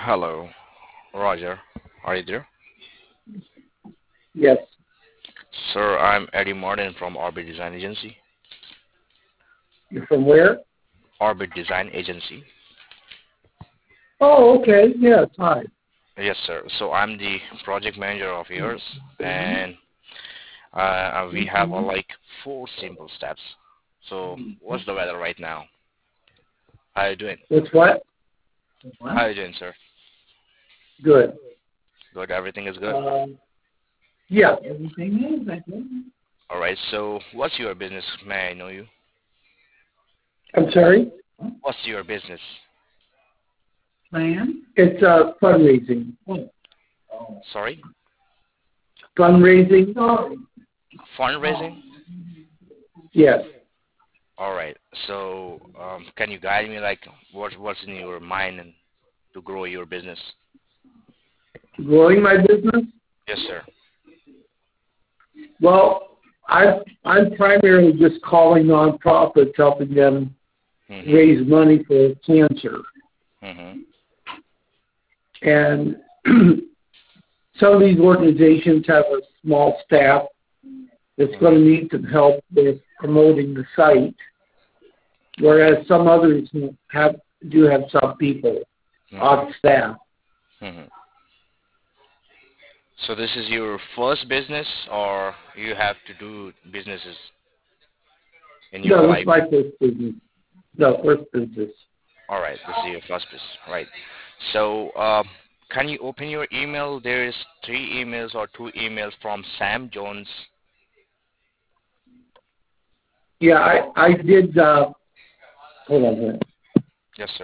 Hello, Roger. Are you there? Yes. Sir, I'm Eddie Martin from Orbit Design Agency. You're from where? Orbit Design Agency. Oh, okay. Yes. Hi. Yes, sir. So I'm the project manager of yours, and we have like four simple steps. So, what's the weather right now? How you doing? What's what? How you doing, sir? Good. Good. Everything is good. Yeah. Everything is, I think. All right. So, what's your business? May I know you? I'm sorry? What's your business? Plan? It's fundraising. Sorry, Fundraising? fundraising. Yes. All right. So, can you guide me like what's in your mind and to grow your business? Growing my business? Yes, sir. Well, I'm primarily just calling nonprofits, helping them Mhm. raise money for cancer. Mhm. And some of these organizations have a small staff that's going to Mhm. need some help with promoting the site, Okay. whereas some others do have some people Mhm. on staff. Mhm. So this is your first business, or you have to do businesses in your No, this is life? my first business. No, first business. All right. This is your first business, right? So, can you open your email? There is three emails or two emails from Sam Jones. Yeah, I did. Hold on a minute. Yes, sir.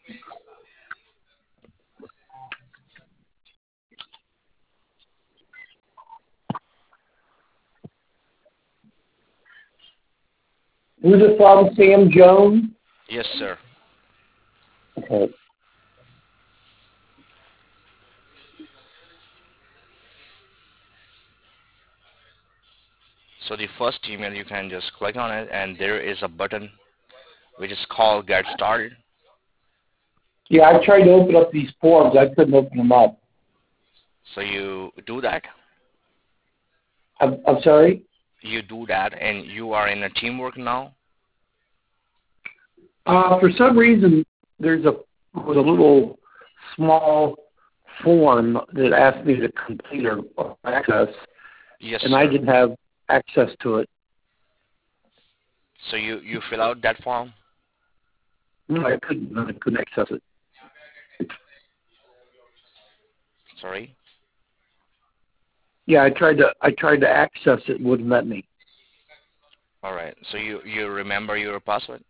Who's it from? Sam Jones? Yes, sir. Okay. So the first email you can just click on it, and there is a button which is called Get Started. Yeah, I tried to open up these forms. I couldn't open them up. So you do that. I'm sorry? You do that, and you are in a teamwork now. For some reason, was a little small form that asked me to complete or access, Yes, and I sir. didn't have access to it. So you fill out that form. No, I couldn't access it. Sorry. Yeah, I tried to access it. It wouldn't let me. All right. So you remember your password.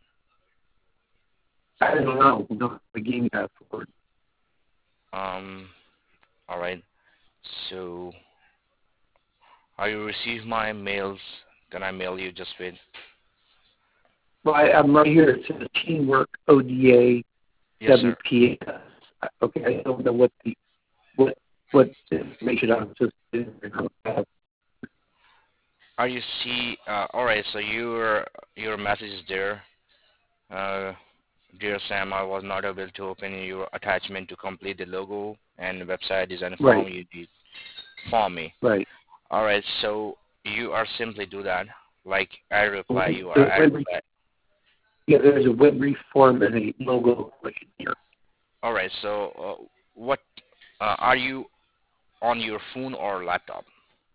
I don't know. No, the game password. Um. All right. So are you receive my mails? Can I mail you? Just wait. Well, I'm right here. It says Teamwork ODA Yes, sir. WPS. Okay, I don't know what what information I'm supposed to do. Are you see? All right. So your message is there. Uh, Dear Sam, I was not able to open your attachment to complete the logo and website design Right, form you did for me. right. All right, so you are simply do that. Like I reply, you are The I web, reply. yeah, there's a web reform and a logo question here. All right, so what are you on your phone or laptop?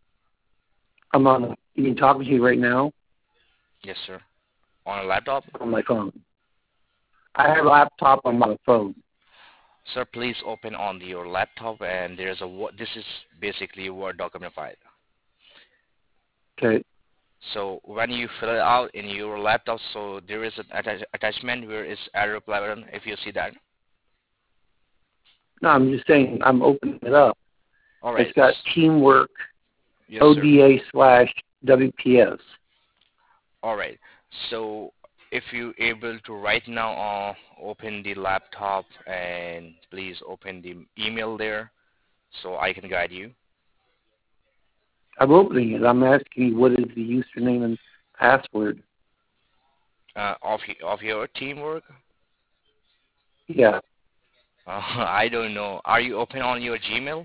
You can talk to you right now Yes, sir. On a laptop, on my phone. I have a laptop on my phone. sir. Please open on your laptop, and there's a this is basically a Word document file. Okay. So when you fill it out in your laptop, so there is an attachment where is add reply button. If you see that, No, I'm just saying I'm opening it up. all right. It's got Teamwork Yes, sir. ODA slash WPS. All right. So if you able to right now open the laptop and please open the email there so I can guide you I'm opening it. I'm asking you what is the username and password. of your teamwork. Yeah. I don't know. Are you open on your Gmail?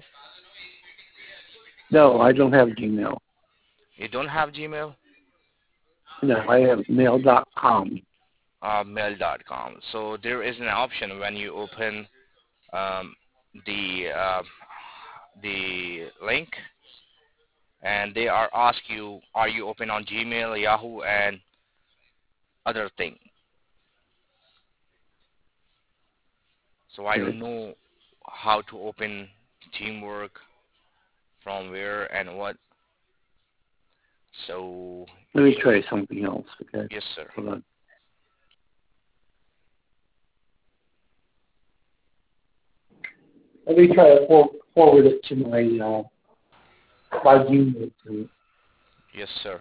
No, I don't have Gmail. You don't have Gmail? No, I have mail.com. Mail.com. So there is an option when you open um, the the link, and they are ask you, are you open on Gmail, Yahoo, and other thing. So I Okay. don't know how to open Teamwork from where and what. So Let me try something else. Okay. yes, sir. Hold on. Let me try to forward it to my Gmail. Yes, sir.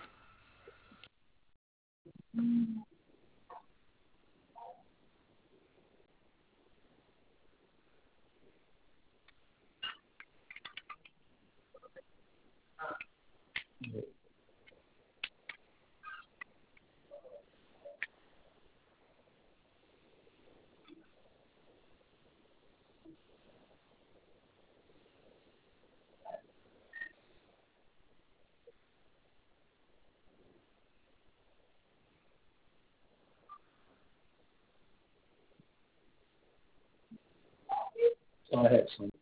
So I have some.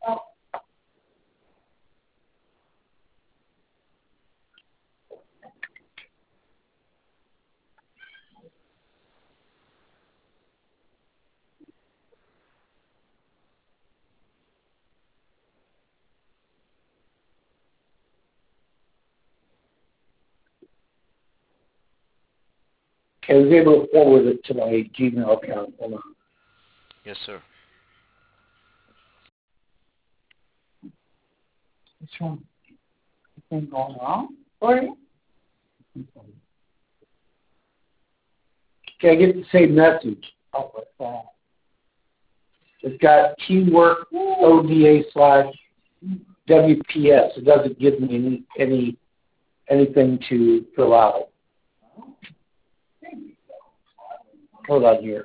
I was able to forward it to my Gmail account. Hold on. Yes, sir. What's wrong? Anything going on for you? Okay, I get the same message. Oh, what's that? It's got Teamwork ODA slash WPS. It doesn't give me anything to fill out. Hold on here.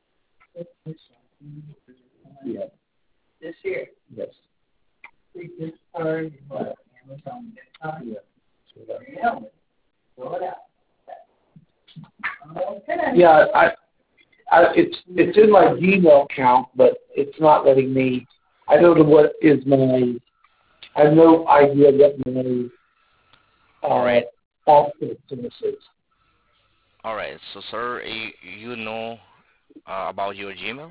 Yeah. This here? Yes. This card, Amazon gift card? Yeah. Yeah, it's in my Gmail account, but it's not letting me. I don't know what is my. I have no idea what my All right. offset to this is. All right. So, sir, you know about your Gmail?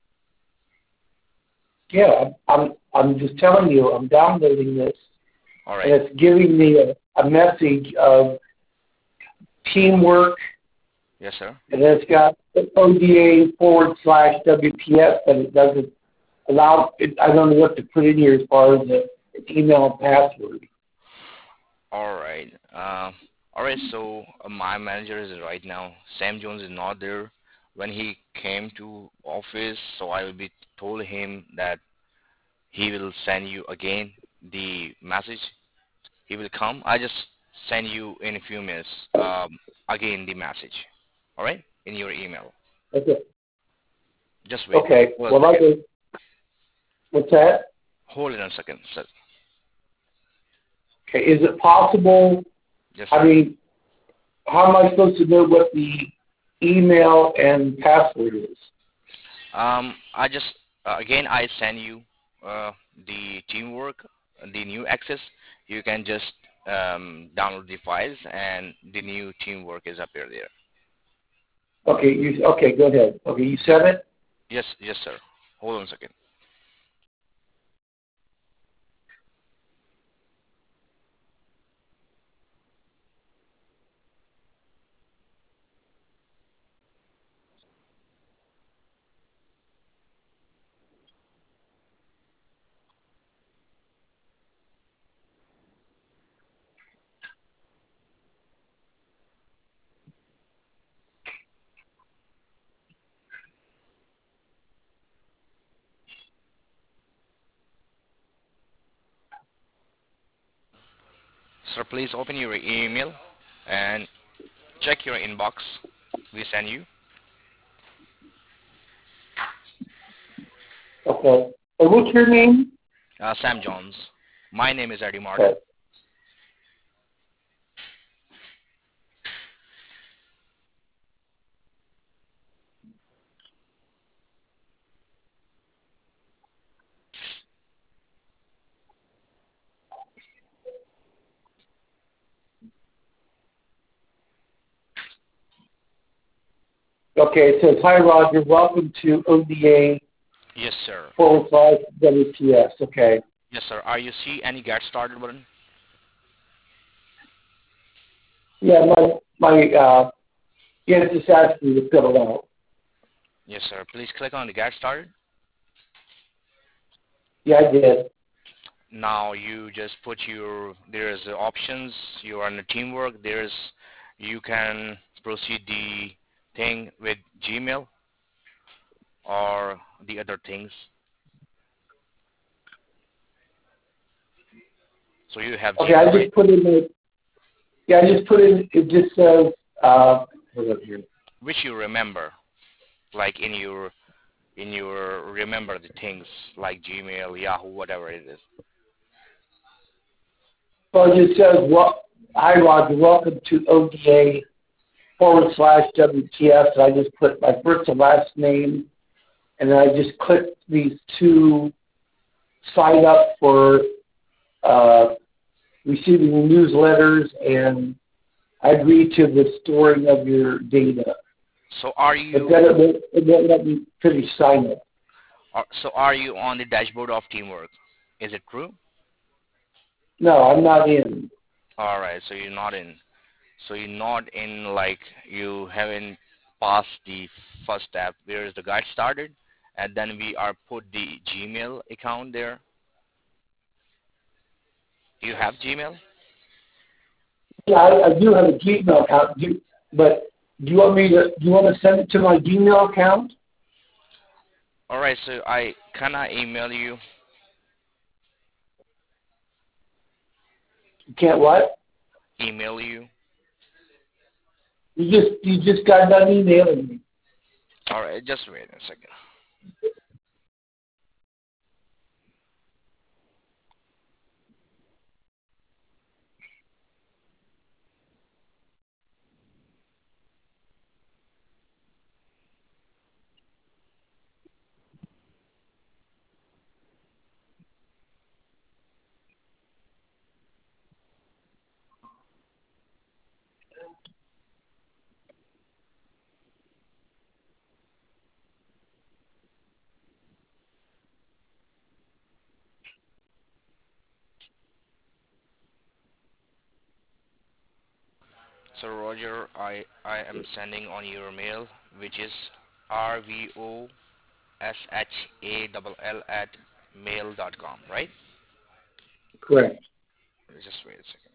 Yeah, I'm just telling you, I'm downloading this, All and right. it's giving me a message of Teamwork, Yes, sir. and then it's got ODA forward slash WPS, but it doesn't allow. I don't know what to put in here as far as the email and password. All right. All right. So my manager is right now. Sam Jones is not there. When he came to office, so I will be told him that he will send you again the message. He will come. I just send you in a few minutes. Again the message. All right, in your email. Okay. Just wait. Okay. Hold on a Well, second. what's that? Hold it on a second, sir. Okay. Is it possible? Yes, I sir. mean, how am I supposed to know what the email and password is? I just again I send you the teamwork, the new access. You can just download the files, and the new teamwork is appear there. Okay. Okay. Go ahead. Okay. You said it. Yes, yes, sir. Hold on a second. Sir, please open your email and check your inbox. We send you. Okay. And what's your name? Sam Jones. My name is Eddie Okay. Martin. Okay, it says, hi, Roger. Welcome to ODA Yes, sir. / WPS. Okay. Yes, sir. Are you see any get started button? Yeah, yeah, it just asked me to fill it out. Yes, sir. Please click on the get started. Yeah, I did. Now you just put your there's options. You are in the teamwork. There's you can proceed the thing with Gmail or the other things. So you have Okay, I Gmail, right? just put in the, yeah, I just put in, it just says, hold up here. Which you remember, like in your remember the things like Gmail, Yahoo, whatever it is. Well, it just says, hi, Roger. Welcome to ODA / WPS. And I just put my first and last name, and then I just clicked these two sign up for uh, receiving newsletters, and I agree to the storing of your data. So are But you then it won't let me finish sign up. so are you on the dashboard of teamwork? Is it true? No, I'm not in. All right. So you're not in. So you're not in like you haven't passed the first step where is the guide started, and then we are put the Gmail account there. Do you have Gmail? Yeah, I do have a Gmail account, but do you want to send it to my Gmail account? All right. So I can I email you? You can't what? Email you. You just got done emailing me. All right. Just wait a second. So Roger, I am sending on your mail, which is rvoshall at mail.com, right? Correct. Just wait a second.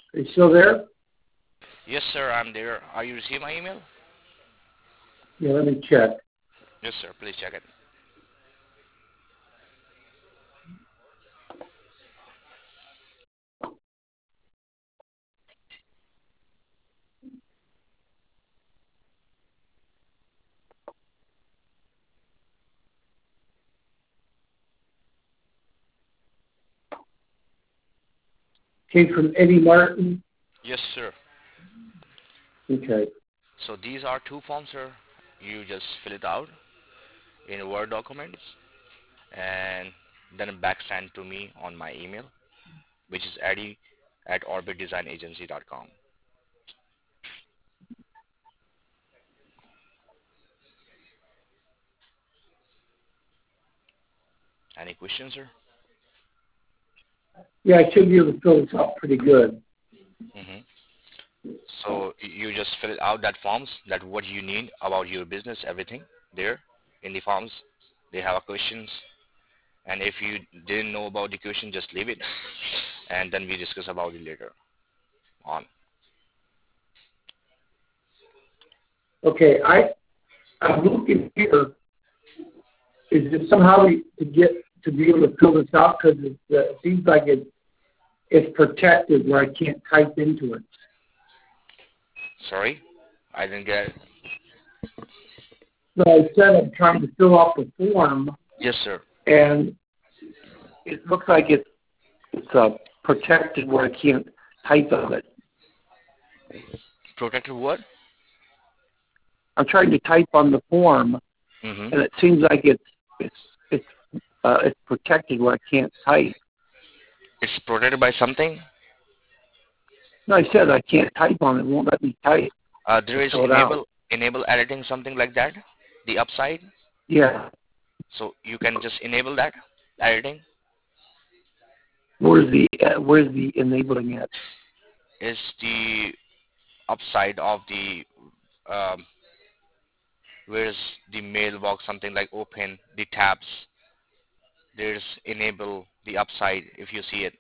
Are you still there? Yes, sir, I'm there. Are you receiving my email? Yeah, let me check. Yes, sir. Please check it. Came from Eddie Martin. Yes, sir. Okay. So these are two forms, sir. You just fill it out in Word documents and then back send to me on my email, which is Eddie at orbitdesignagency.com. Any questions, sir? Yeah, I should be able to fill this out pretty good. hmm So you just fill out that forms, that what you need about your business, everything there in the forms. They have a questions, and if you didn't know about the question, just leave it, and then we discuss about it later on. Okay, I'm looking here. Is it somehow to get to be able to fill this out because it seems like it's protected where I can't type into it. Sorry, I didn't get it. So I said I'm trying to fill out the form, Yes, sir. and it looks like it's protected where I can't type on it. Protected what? I'm trying to type on the form, hmm and it seems like it's it's protected where I can't type. It's protected by something. No, I said I can't type on it. It won't let me type There to is fill it out. enable editing, something like that. The upside. Yeah. So you can just enable that editing. Where's the enabling it? Is the upside of the um, where's the mailbox, something like open the tabs. There's enable the upside if you see it.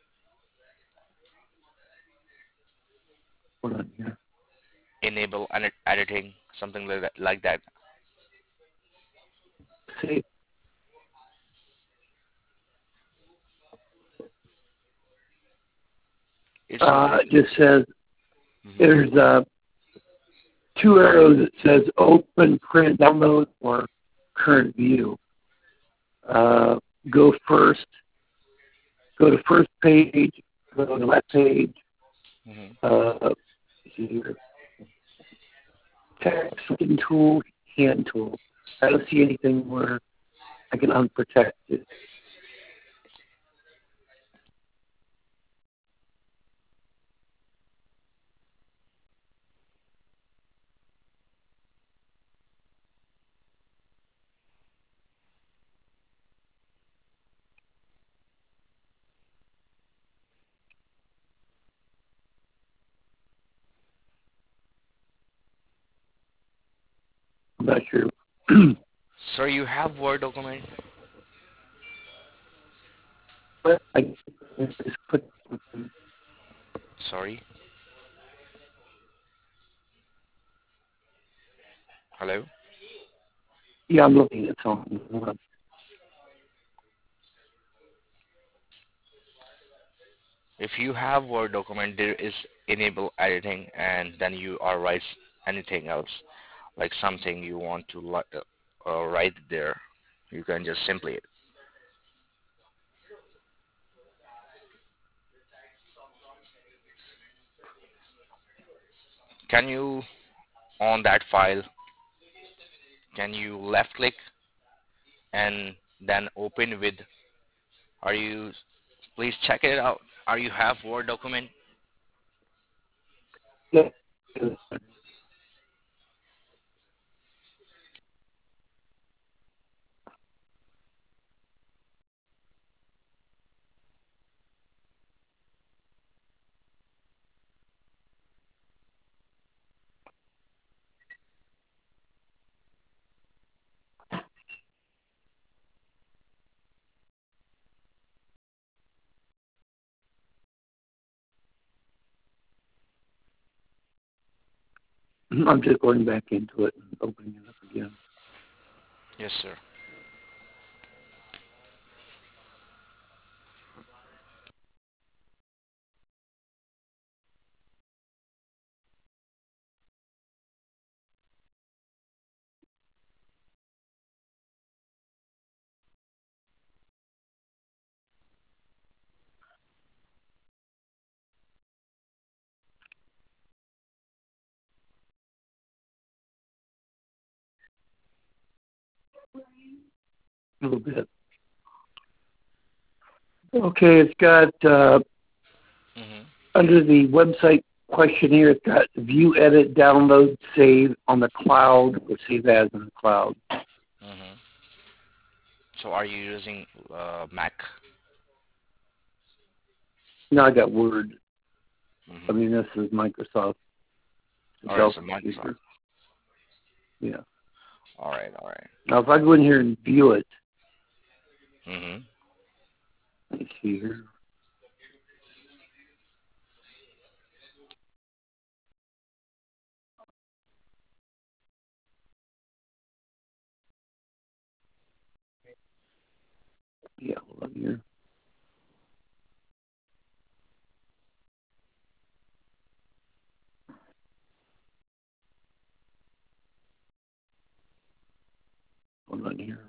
Hold on here. Enable editing, something like that. Like that. See, It's written. it just says Mhm. there's two arrows that says open, print, download, or current view. Uh, go first. Go to first page. Go to left page. Mhm. Here. Text tool, hand tool. I don't see anything where I can unprotect it. I'm not sure. Sir, you have Word document. But I just put. Sorry. Hello. Yeah, I'm looking at something. If you have Word document, there is enable editing, and then you are write anything else, like something you want to write there. You can just simply. Can you on that file? Can you left click and then open with? Are you? Please check it out. Are you have Word document? Yeah. I'm just going back into it and opening it up again. Yes, sir. A little bit. Okay, it's got Mhm. under the website questionnaire, it's got view, edit, download, save on the cloud, or save as in the cloud. Mhm. So are you using Mac? Now I got Word. I Mhm. mean, this is Microsoft, the All right, Dell so Microsoft. computer. Yeah. All right, all right. Now, if I go in here and view it, Mhm. let me see here. Yeah, hold on here. Hold on here.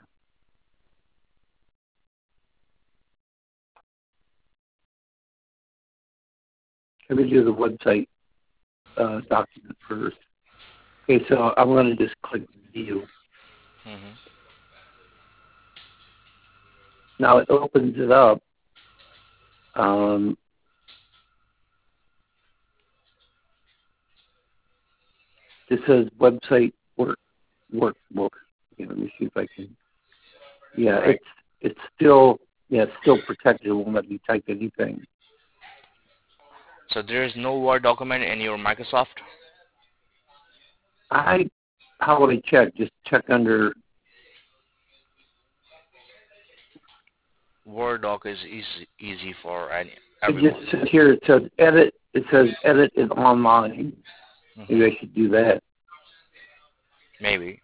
Let me do the website document first. Okay, so I'm going to just click view. Mhm. Now it opens it up. Um, it says website workbook. Okay, let me see if I can. Yeah, Right. it's still it's still protected. It won't let me type anything. So there is no Word document in your Microsoft. How would I check? Just check under. Word doc is easy for It everyone. just says here. It says edit. It says edit is online. Maybe Mhm. I should do that. Maybe.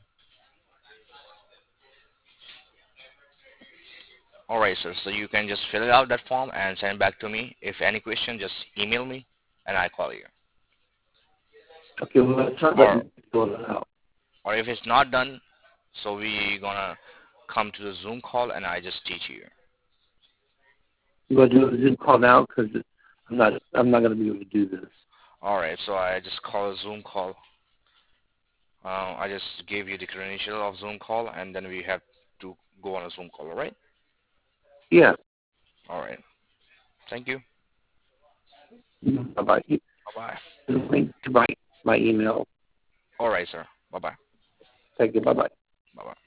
All right, sir. So you can just fill out that form and send it back to me. If any question, just email me and I call you. Okay, well it's not letting Or me fill it out. or if it's not done, so we gonna come to the Zoom call and I just teach you. You want to do a Zoom call now? Because I'm not going to be able to do this. All right. So I just call a Zoom call. I just gave you the credential of Zoom call, and then we have to go on a Zoom call. All right. Yeah. All right. Thank you. Bye bye. Bye bye. Link to my email. All right, sir. Bye bye. Thank you. Bye bye. Bye bye.